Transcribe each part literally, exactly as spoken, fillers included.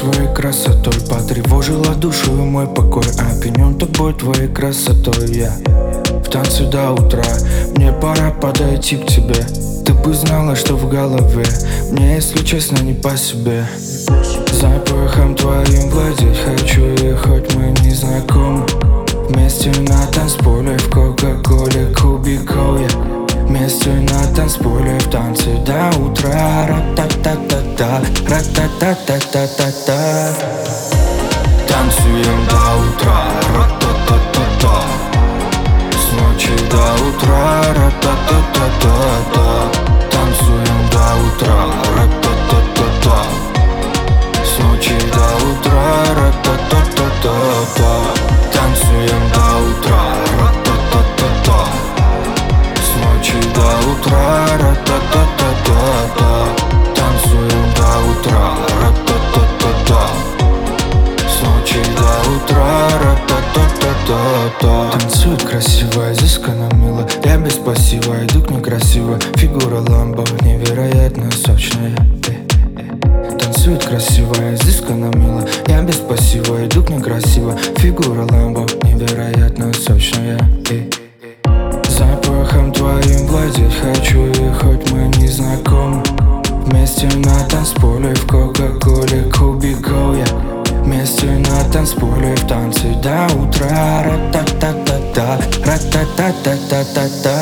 своей красотой потревожила душу и мой покой. Опьянен тобой, твоей красотой я в танце до утра. Мне пора подойти к тебе. Ты бы знала, что в голове мне, если честно, не по себе. Запахом твоим владеть хочу, и хоть мы не знакомы, вместе на танцполе в кока-коле кубиков я. Вместе на танцполе в танце до утра. Ра-та-та-та-та, ра-та-та-та-та-та-та. Танцуем до утра. Ра-та-та-та-та. С ночи до утра. Ра-та-та-та-та-та. Танцуем до утра. Ра-та-та-та-та. С ночи до утра. Ра-та-та-та-та-та. Танцуем до утра. Ра-та-та-та-та. С ночи до утра. Ра-та-та-та-та-та. Танцуем до утра. Ра-та-та-та-та. С ночи до утра. Ра-та-та-та-та-та. Танцует красиво, изысканно мило. Я без пассива, иду к ней красиво. Фигура ламбо, невероятно сочная. Танцует красиво, изысканно мило. Я без пассива, иду к ней красиво. Фигура ламбо, невероятно сочная. Запахом твоим владеть хочу, и хоть мы не знакомы, вместе на танцполе в кока-коле кубиков я. Вместе на танцполе в танце до утра. Ра-та-та-та-та, ра-та-та-та-та-та-та.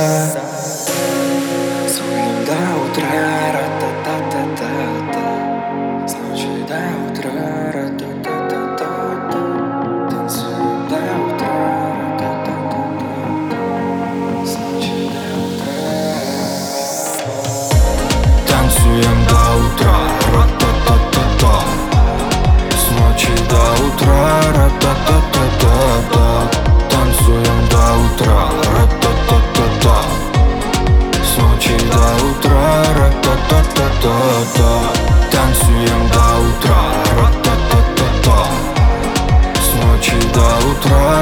Танцуем до утра. Ра-та-та-та-та-та. С ночи до утра. Ра-та-та-та-та-та. Танцуем до утра. Ра-та-та-та-та-та. С ночи до утра. Танцуем до утра. Ра-та-та-та-та. С ночи до утра. Ра-та-та-та-та-та. Танцуем до утра. Ра-та-та-та-та. С ночи до утра. Ра-та-та-та-та-та. Танцуем до утра. Ра-та-та-та-та. С ночи до утра.